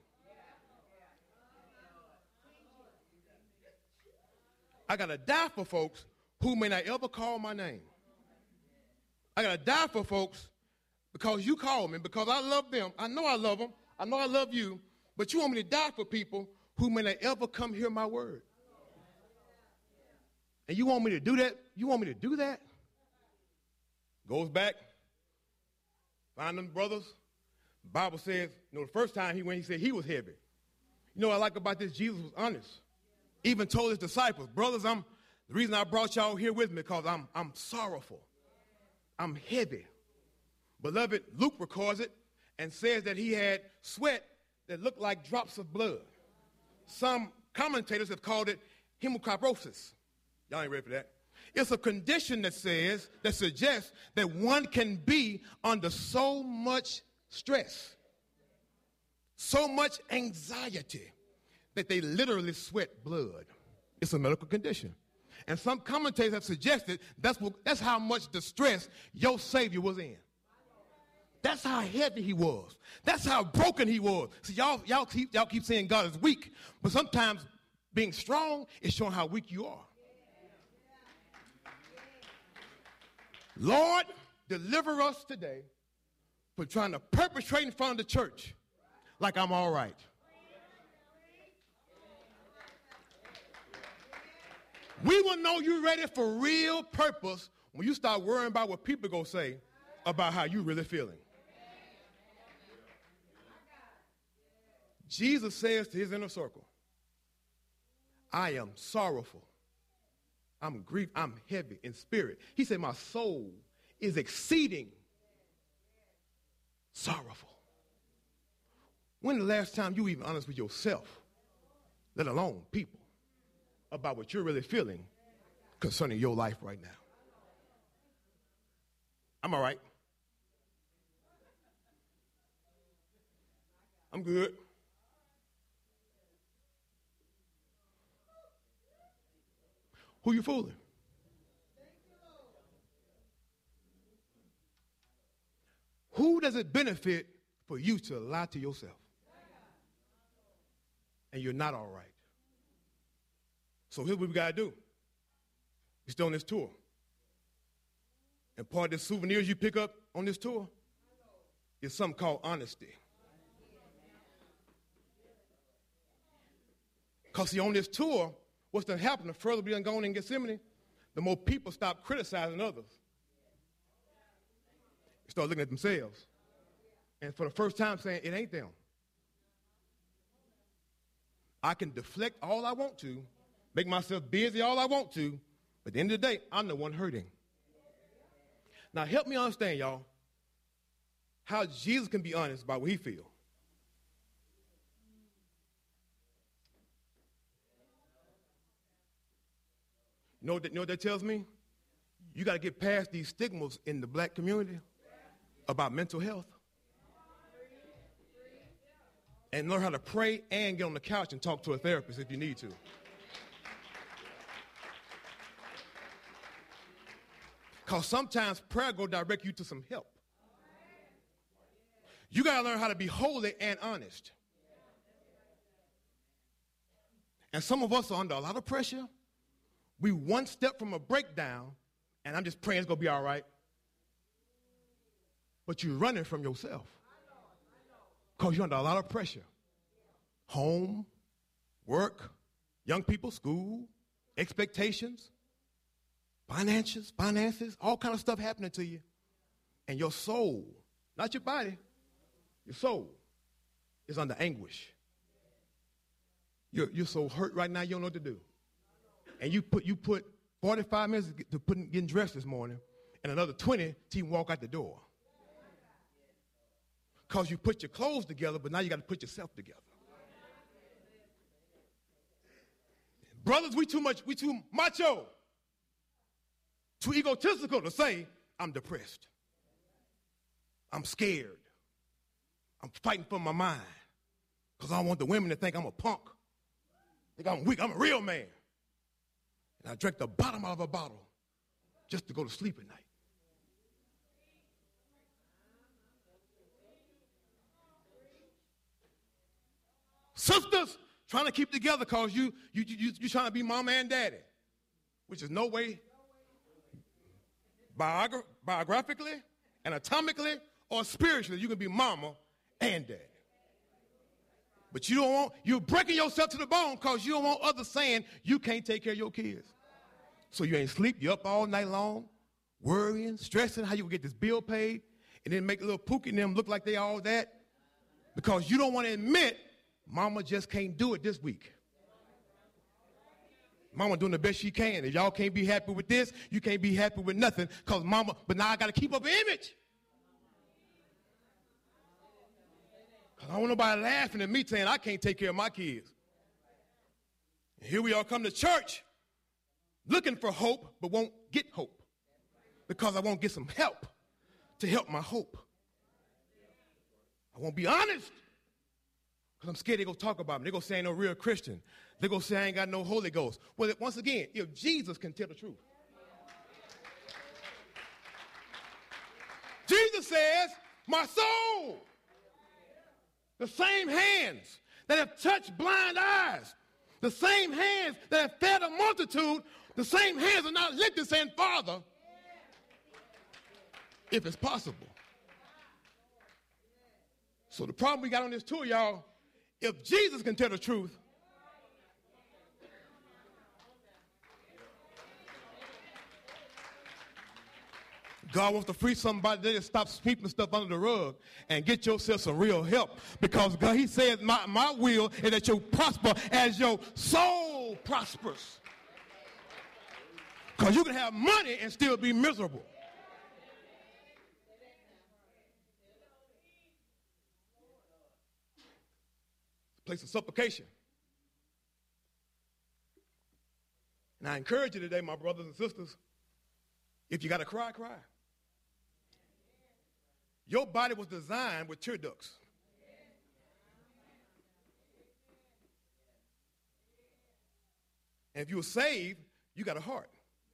I got to die for folks who may not ever call my name. I got to die for folks because you call me, because I love them. I know I love them. I know I love you. But you want me to die for people who may not ever come hear my word. And you want me to do that? You want me to do that? Goes back, find them brothers. The Bible says, you know, the first time he went, he said he was heavy. You know what I like about this? Jesus was honest. Even told his disciples, brothers, I'm the reason I brought y'all here with me because I'm I'm sorrowful. I'm heavy. Beloved, Luke records it and says that he had sweat that looked like drops of blood. Some commentators have called it hemochromatosis. Y'all ain't ready for that. It's a condition that says, that suggests that one can be under so much stress, so much anxiety, that they literally sweat blood. It's a medical condition. And some commentators have suggested that's, what, that's how much distress your Savior was in. That's how heavy he was. That's how broken he was. See, y'all, y'all, keep, y'all keep saying God is weak, but sometimes being strong is showing how weak you are. Lord, deliver us today for trying to perpetrate in front of the church like I'm all right. We will know you're ready for real purpose when you start worrying about what people are going to say about how you're really feeling. Jesus says to his inner circle, I am sorrowful. I'm grief. I'm heavy in spirit. He said, my soul is exceeding sorrowful. When the last time you were even honest with yourself, let alone people, about what you're really feeling concerning your life right now? I'm all right. I'm good. Who you fooling? Who does it benefit for you to lie to yourself? And you're not all right. So here's what we got to do. We're still on this tour. And part of the souvenirs you pick up on this tour is something called honesty. Because see, on this tour, what's going to happen, the further we done gone in Gethsemane, the more people stop criticizing others. They start looking at themselves. And for the first time saying, it ain't them. I can deflect all I want to, make myself busy all I want to, but at the end of the day, I'm the one hurting. Now, help me understand, y'all, how Jesus can be honest about what he feels. You know what that, you know what that tells me? You got to get past these stigmas in the black community about mental health. and learn how to pray and get on the couch and talk to a therapist if you need to. Because sometimes prayer will direct you to some help. You got to learn how to be holy and honest. And some of us are under a lot of pressure. We one step from a breakdown, and I'm just praying it's going to be all right. But you're running from yourself because you're under a lot of pressure. Home, work, young people, school, expectations, finances, finances, all kind of stuff happening to you. And your soul, not your body, your soul is under anguish. You're, you're so hurt right now you don't know what to do. And you put you put forty-five minutes to put, getting dressed this morning and another twenty till you walk out the door. Because you put your clothes together, but now you got to put yourself together. Brothers, we too much, we too macho, too egotistical to say, I'm depressed. I'm scared. I'm fighting for my mind. Because I don't want the women to think I'm a punk. Think I'm weak. I'm a real man. And I drank the bottom out of a bottle just to go to sleep at night. Sisters trying to keep together because you, you, you, you're trying to be mama and daddy, which is no way biogra- biographically, anatomically, or spiritually you can be mama and daddy. But you don't want, you're breaking yourself to the bone because you don't want others saying you can't take care of your kids. So you ain't sleep, you're up all night long, worrying, stressing how you gonna get this bill paid, and then make little Pookie and them look like they all that because you don't want to admit mama just can't do it this week. Mama doing the best she can. If y'all can't be happy with this, you can't be happy with nothing because mama, but now I got to keep up an image. Because I don't want nobody laughing at me saying I can't take care of my kids. And here we all come to church looking for hope, but won't get hope because I won't get some help to help my hope. I won't be honest. Because I'm scared they're going to talk about me. They're going to say I ain't no real Christian. They're going to say I ain't got no Holy Ghost. Well, once again, if Jesus can tell the truth. Jesus says, my soul, the same hands that have touched blind eyes, the same hands that have fed a multitude, the same hands are not lifted saying, Father, if it's possible. So the problem we got on this tour, y'all, if Jesus can tell the truth, God wants to free somebody to stop sweeping stuff under the rug and get yourself some real help. Because God, he says, my, my will is that you prosper as your soul prospers. Because you can have money and still be miserable. Place of supplication. And I encourage you today, my brothers and sisters, if you got to cry, cry. Your body was designed with tear ducts. And if you were saved, you got a heart.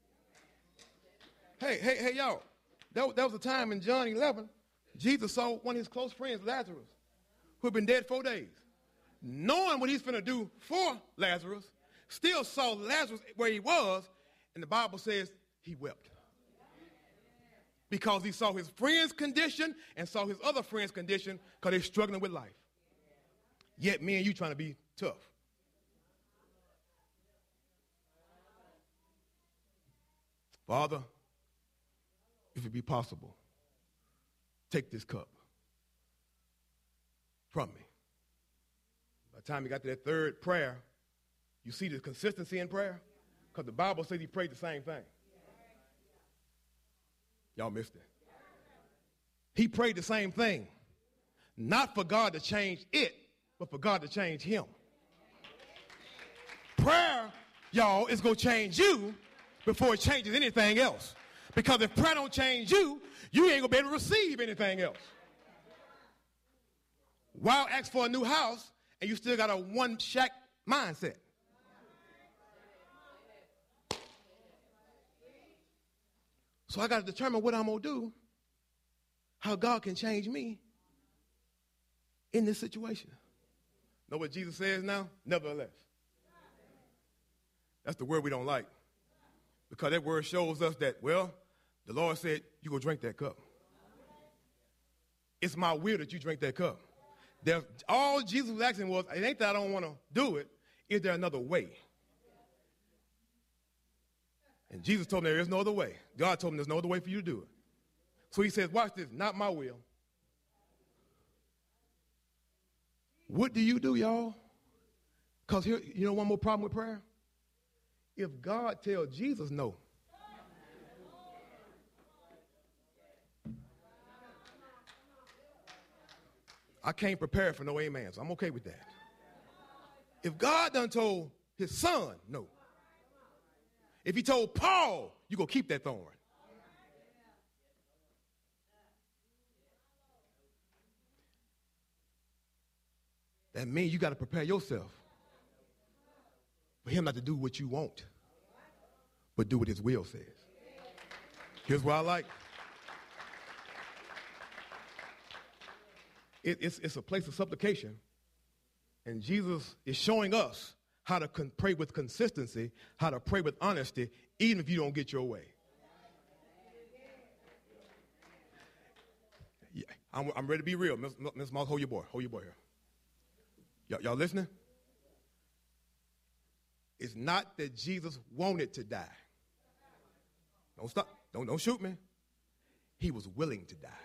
Hey, hey, hey, y'all. That, that was a time in John eleven, Jesus saw one of his close friends, Lazarus, who had been dead four days. Knowing what he's going to do for Lazarus, still saw Lazarus where he was, and the Bible says he wept. Because he saw his friend's condition and saw his other friend's condition because they're struggling with life. Yet me and you trying to be tough. Father, if it be possible, take this cup from me. By the time he got to that third prayer, you see the consistency in prayer? Because the Bible says he prayed the same thing. Y'all missed it. He prayed the same thing. Not for God to change it, but for God to change him. Prayer, y'all, is going to change you before it changes anything else. Because if prayer don't change you, you ain't going to be able to receive anything else. Why ask for a new house and you still got a one shack mindset? So I got to determine what I'm going to do, how God can change me in this situation. Know what Jesus says now? Nevertheless. That's the word we don't like. Because that word shows us that, well, the Lord said, you go drink that cup. It's my will that you drink that cup. There's, all Jesus was asking was, it ain't that I don't want to do it. Is there another way? And Jesus told him there is no other way. God told him there's no other way for you to do it. So he says, watch this, not my will. What do you do, y'all? Because here, you know one more problem with prayer? If God tells Jesus no, I can't prepare for no amen, so I'm okay with that. If God done told his son no, if he told Paul, you go keep that thorn. That means you got to prepare yourself for him not to do what you want, but do what his will says. Here's what I like. It, it's, it's a place of supplication, and Jesus is showing us how to con- pray with consistency, how to pray with honesty, even if you don't get your way. Yeah, I'm, I'm ready to be real. Miss Miss Moss, hold your boy. Hold your boy here. Y'all, y'all listening? It's not that Jesus wanted to die. Don't stop. Don't, don't shoot me. He was willing to die.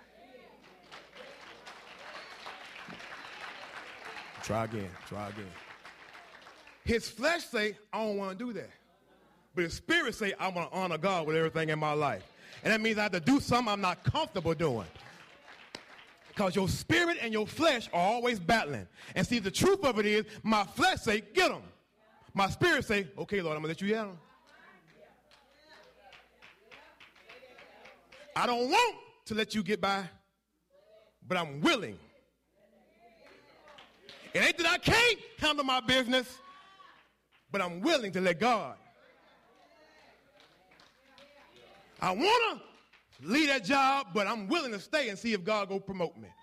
Try again. Try again. His flesh say, I don't want to do that. But his spirit say, I want to honor God with everything in my life. And that means I have to do something I'm not comfortable doing. Because your spirit and your flesh are always battling. And see, the truth of it is, my flesh say, get them. My spirit say, okay, Lord, I'm going to let you get them. I don't want to let you get by, but I'm willing. It ain't that I can't handle my business, but I'm willing to let God. I want to leave that job, but I'm willing to stay and see if God go promote me.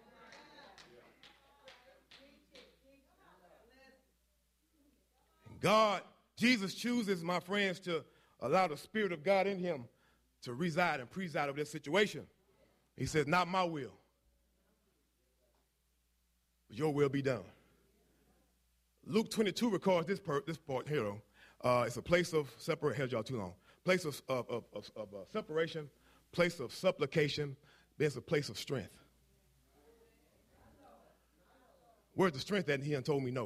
And God, Jesus chooses, my friends, to allow the Spirit of God in him to reside and preside over this situation. He says, not my will, but your will be done. Luke twenty-two records this, per, this part here. Uh, it's a place of separation. Held y'all too long. Place of, of, of, of, of uh, separation, place of supplication, then it's a place of strength. Where's the strength at? And he done told me no.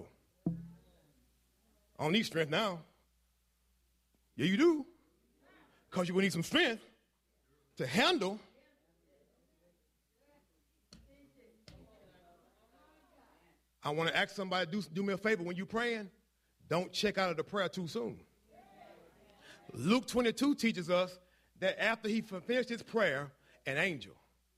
I don't need strength now. Yeah, you do. Because you're going to need some strength to handle. I want to ask somebody to do, do me a favor. When you're praying, don't check out of the prayer too soon. Luke twenty-two teaches us that after he finished his prayer, an angel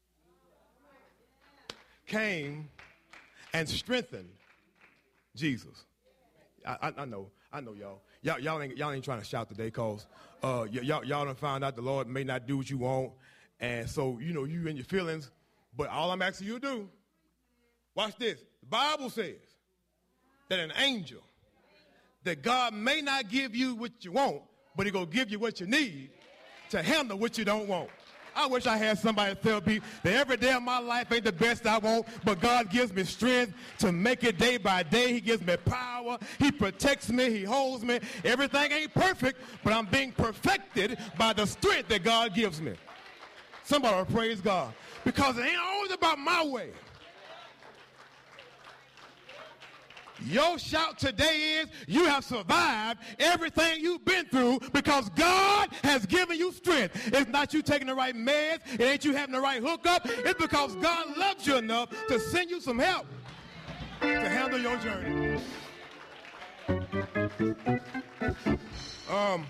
came and strengthened Jesus. I, I, I know, I know y'all. Y'all, y'all, ain't, y'all ain't trying to shout today because uh, y- y'all, y'all done found out the Lord may not do what you want. And so, you know, you in your feelings. But all I'm asking you to do, watch this. The Bible says that an angel, that God may not give you what you want, but he going to give you what you need to handle what you don't want. I wish I had somebody to tell me that every day of my life ain't the best I want, but God gives me strength to make it day by day. He gives me power. He protects me. He holds me. Everything ain't perfect, but I'm being perfected by the strength that God gives me. Somebody praise God. Because it ain't always about my way. Your shout today is you have survived everything you've been through because God has given you strength. It's not you taking the right meds. It ain't you having the right hookup. It's because God loves you enough to send you some help to handle your journey. Um,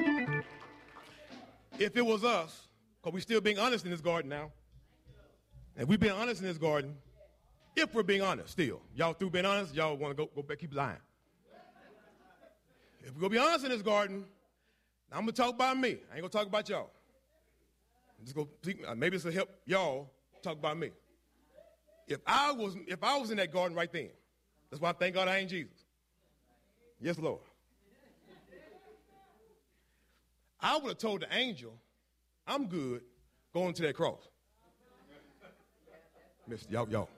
if it was us, because we're still being honest in this garden now, and we've been honest in this garden, If we're being honest still. Y'all through being honest? Y'all want to go, go back, keep lying. If we're going to be honest in this garden, I'm going to talk about me. I ain't going to talk about y'all. I'm just gonna, maybe this will help y'all talk about me. If I was if I was in that garden right then, that's why I thank God I ain't Jesus. Yes, Lord. I would have told the angel, I'm good going to that cross. Mister Y'all, y'all.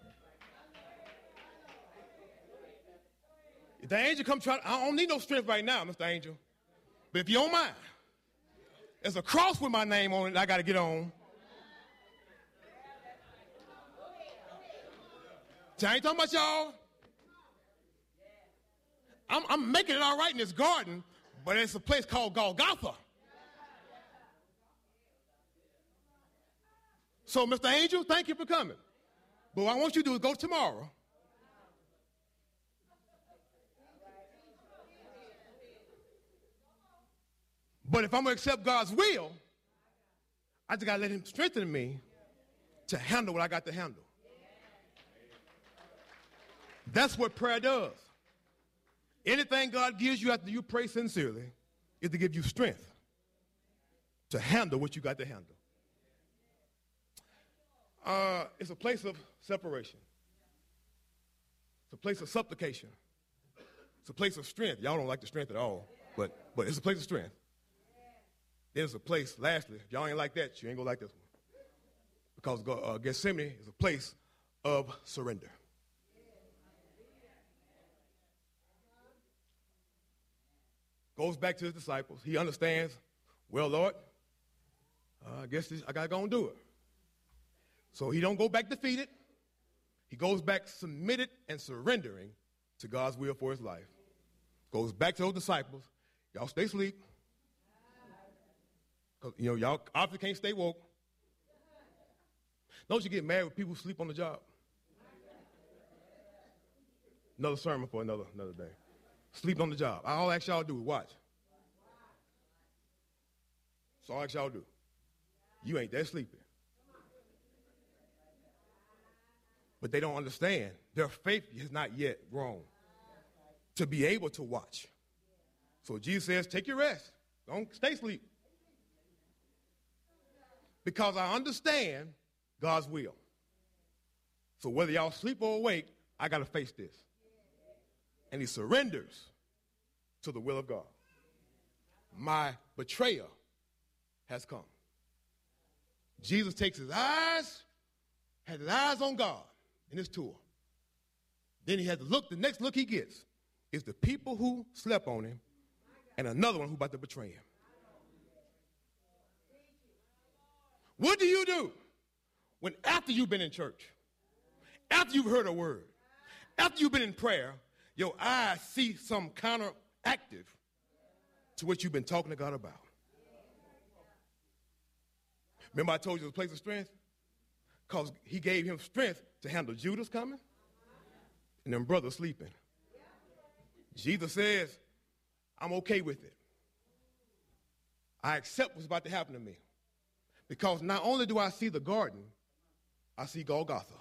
If the angel come try, I don't need no strength right now, Mister Angel. But if you don't mind, there's a cross with my name on it I got to get on. So I ain't talking about y'all. I'm, I'm making it all right in this garden, but it's a place called Golgotha. So, Mister Angel, thank you for coming. But what I want you to do is go tomorrow. But if I'm going to accept God's will, I just got to let him strengthen me to handle what I got to handle. That's what prayer does. Anything God gives you after you pray sincerely is to give you strength to handle what you got to handle. Uh, it's a place of separation. It's a place of supplication. It's a place of strength. Y'all don't like the strength at all, but, but it's a place of strength. Then it's a place, lastly, if y'all ain't like that, you ain't gonna like this one. Because uh, Gethsemane is a place of surrender. Goes back to his disciples. He understands, well, Lord, uh, I guess this, I got to go and do it. So he don't go back defeated. He goes back submitted and surrendering to God's will for his life. Goes back to those disciples. Y'all stay asleep. Because, you know, y'all obviously can't stay woke. Don't you get mad when people sleep on the job? Another sermon for another, another day. Sleep on the job. All I ask y'all to do is watch. That's all I ask y'all to do. You ain't that sleepy. But they don't understand. Their faith is not yet grown to be able to watch. So Jesus says, take your rest. Don't stay asleep. Because I understand God's will. So whether y'all sleep or awake, I got to face this. And he surrenders to the will of God. My betrayer has come. Jesus takes his eyes, had his eyes on God in his tour. Then he had to look, the next look he gets is the people who slept on him and another one who about to betray him. What do you do when after you've been in church, after you've heard a word, after you've been in prayer, your eyes see some counteractive to what you've been talking to God about? Remember I told you it was a place of strength? Because he gave him strength to handle Judas coming and them brothers sleeping. Jesus says, I'm okay with it. I accept what's about to happen to me. Because not only do I see the garden, I see Golgotha.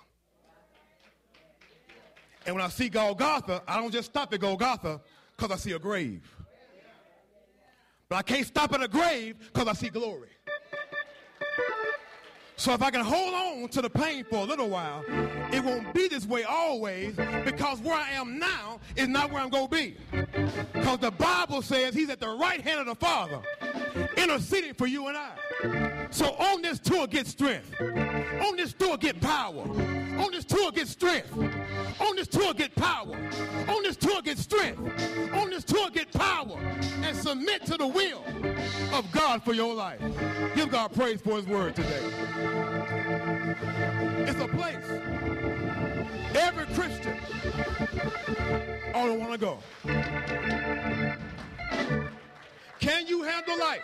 And when I see Golgotha, I don't just stop at Golgotha because I see a grave. But I can't stop at a grave because I see glory. So if I can hold on to the pain for a little while, it won't be this way always, because where I am now is not where I'm going to be. Because the Bible says he's at the right hand of the Father, interceding for you and I. So on this tour, get strength. On this tour, get power. On this tour, get strength. On this tour, get power. On this tour, get strength. On this tour, get power. And submit to the will of God for your life. Give God praise for his word today. It's a place every Christian ought to want to go. Can you handle life?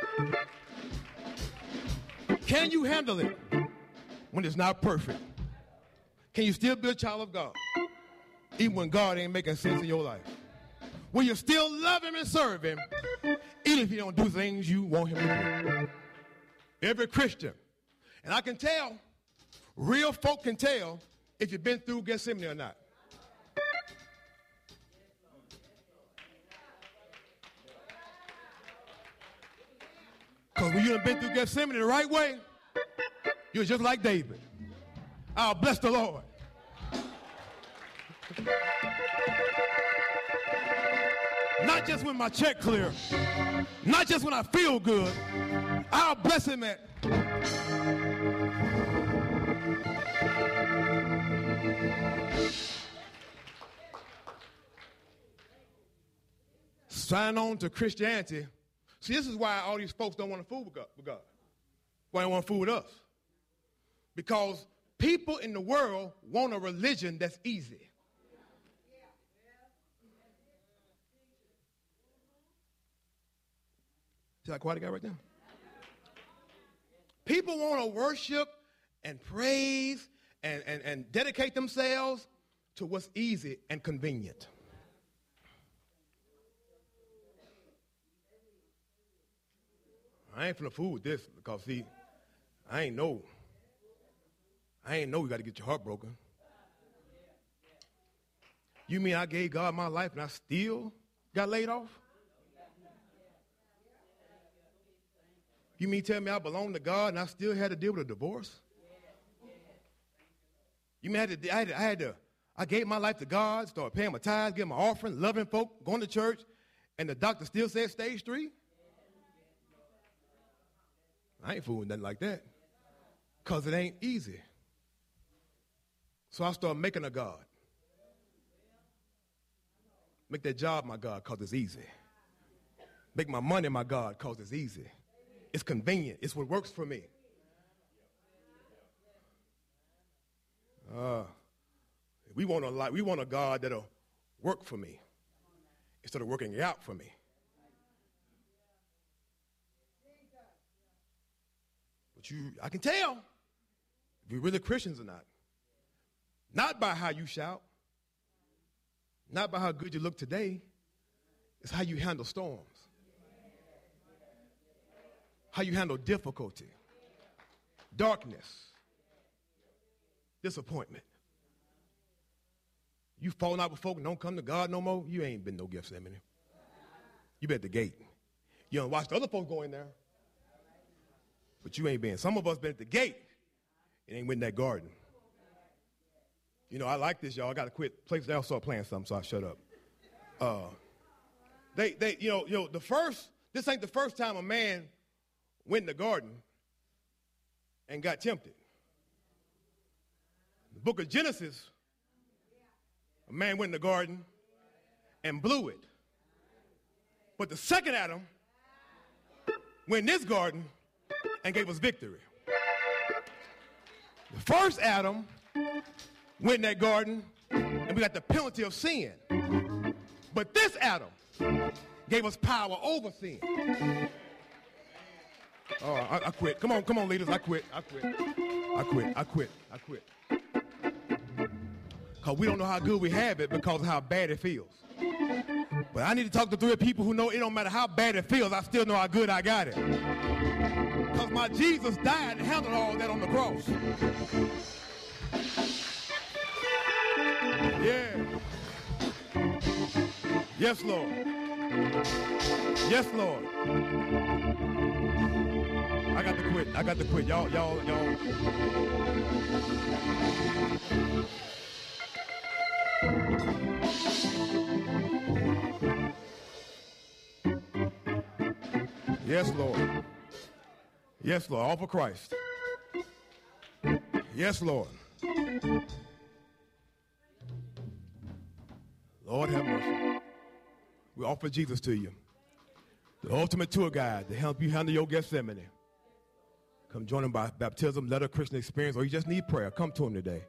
Can you handle it when it's not perfect? Can you still be a child of God even when God ain't making sense in your life? Will you still love him and serve him even if he don't do things you want him to do? Every Christian. And I can tell, real folk can tell if you've been through Gethsemane or not. Because when you have been through Gethsemane the right way, you're just like David. I'll bless the Lord. Not just when my check clear, not just when I feel good. I'll bless him at. Sign on to Christianity. See, this is why all these folks don't want to fool with God. With God. Why they want to fool with us? Because people in the world want a religion that's easy. See how quiet I got right there? People want to worship and praise and, and, and dedicate themselves to what's easy and convenient. I ain't finna fool with this because, see, I ain't know. I ain't know you got to get your heart broken. You mean I gave God my life and I still got laid off? You mean tell me I belong to God and I still had to deal with a divorce? You mean I had to, I had to, I, had to, I gave my life to God, started paying my tithes, giving my offering, loving folk, going to church, and the doctor still said stage three? I ain't fooling nothing like that because it ain't easy. So I started making a God. Make that job my God because it's easy. Make my money my God because it's easy. It's convenient. It's what works for me. Uh, we want a we want a God that'll work for me instead of working it out for me. But you, I can tell if you're really Christians or not. Not by how you shout, not by how good you look today. It's how you handle storms, how you handle difficulty, darkness, disappointment. You falling out with folk and don't come to God no more, you ain't been no Gethsemane. You been at the gate. You don't watch the other folks go in there. But you ain't been. Some of us been at the gate and ain't went in that garden. You know, I like this, y'all. I got to quit. Places they all start playing something, so I shut up. Uh, they, they, you know, you know, the first. This ain't the first time a man went in the garden and got tempted. The book of Genesis, a man went in the garden and blew it. But the second Adam went in this garden and gave us victory. The first Adam went in that garden and we got the penalty of sin. But this Adam gave us power over sin. Oh, I, I quit. Come on, come on, leaders. I quit. I quit. I quit. I quit. I quit. Because we don't know how good we have it because of how bad it feels. But I need to talk to three people who know it don't matter how bad it feels, I still know how good I got it. Because my Jesus died and handled all that on the cross. Yeah. Yes, Lord. Yes, Lord. I got to quit. I got to quit. Y'all, y'all, y'all. Yes, Lord. Yes, Lord. All for Christ. Yes, Lord. Lord have mercy. We offer Jesus to you, the ultimate tour guide to help you handle your Gethsemane. Come join him by baptism, letter, Christian experience, or you just need prayer. Come to him today.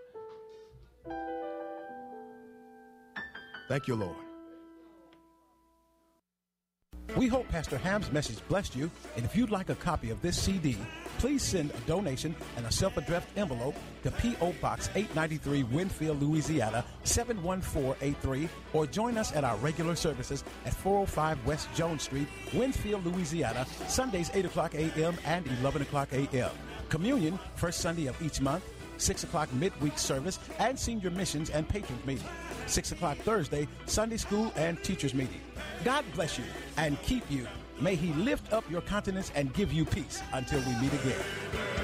Thank you, Lord. We hope Pastor Ham's message blessed you, and if you'd like a copy of this C D, please send a donation and a self-addressed envelope to P O. Box eight ninety-three, Winfield, Louisiana, seven one four eight three, or join us at our regular services at four oh five West Jones Street, Winfield, Louisiana, Sundays eight o'clock a.m. and eleven o'clock a.m. Communion, first Sunday of each month, six o'clock midweek service and senior missions and patrons meeting. six o'clock Thursday, Sunday school and teachers meeting. God bless you and keep you. May he lift up your countenance and give you peace until we meet again.